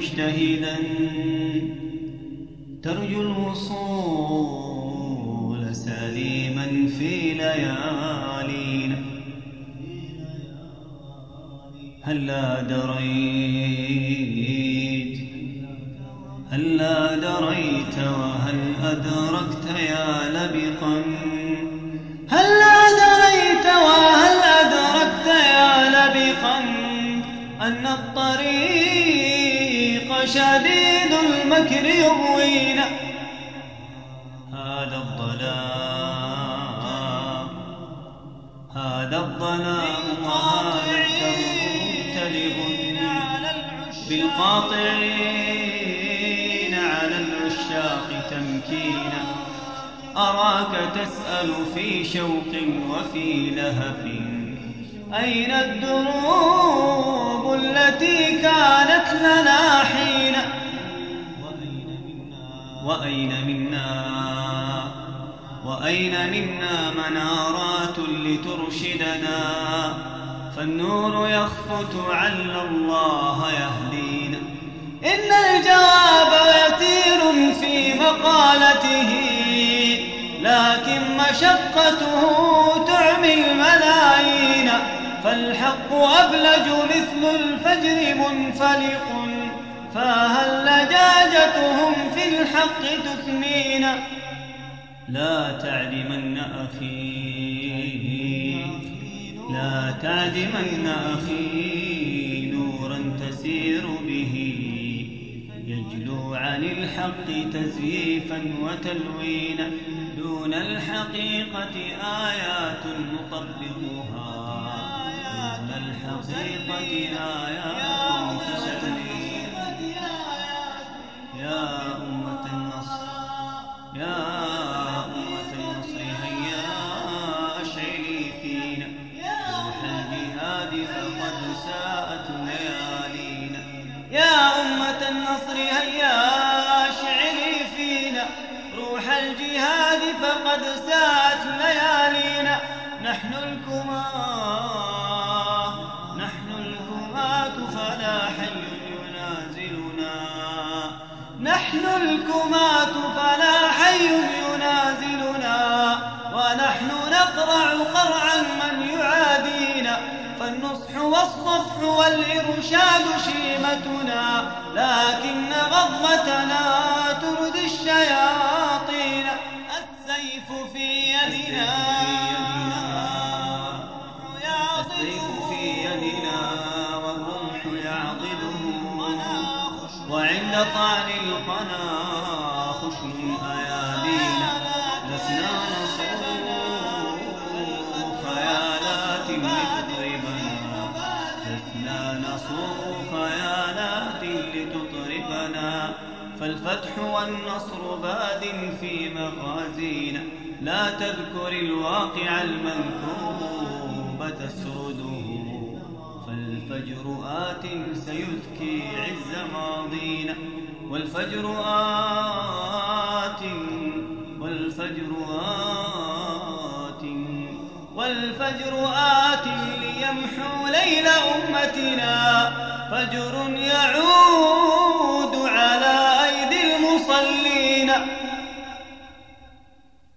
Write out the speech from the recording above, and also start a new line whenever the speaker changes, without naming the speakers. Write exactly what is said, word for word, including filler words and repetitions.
مجتهدا ترجو الوصول سليما في ليالينا. هلا دريت هلا دريت وهل أدركت يا لبقا هلا دريت وهل أدركت يا لبقا أن الطريق شديد المكر يغوينا. هذا الظلام هذا الظلام وهذا ممتلئ بالقاطعين على العشاق تمكينا. أراك تسأل في شوق وفي لهف أين الدروب التي كانت لنا حينا. وأين منا وأين منا منارات لترشدنا، فالنور يخفت عل الله يهدينا. إن الجواب يسير في مقالته لكن مشقته تعمي الملايين. فالحق أبلج مثل الفجر منفلق، فهل لجاجتهم في الحق تثنينا. لا تعدمن أخي لا تعدمن أخي نورا تسير به يجلو عن الحق تزييفا وتلوينا. دون الحقيقة آيات نطبقها دون الحقيقة آيات تسلينا. يا أمة النصر يا أمة النصر هيا أشعلي فينا روح الجهاد فقد ساءت ليالينا. يا أمة النصر هيا أشعلي فينا روح الجهاد فقد ساءت ليالينا. نحن الكماة نحن الكماة فلا حي ينازلنا. نحن الكماة فلا حي ينازلنا، ونحن نقرع قرعا من يعادينا. فالنصح والصفح والإرشاد شيمتنا، لكن غضبتنا تردي الشياطين. السيف في يدنا السيف في يدنا والرمح يعضده، وعند طعن القنا خشن أيادينا. لسنا نصوغ خيالات لتطربنا لسنا نصوغ خيالات لتطربنا. فالفتح والنصر باد في مغازينا. لا تذكر الواقع المنكوب تسرده، فالفجر آت سيذكي عز ماضينا. والفجر آت والفجر آت والفجر آت ليمحو ليل أمتنا. فجر يعود على أيدي المصلين.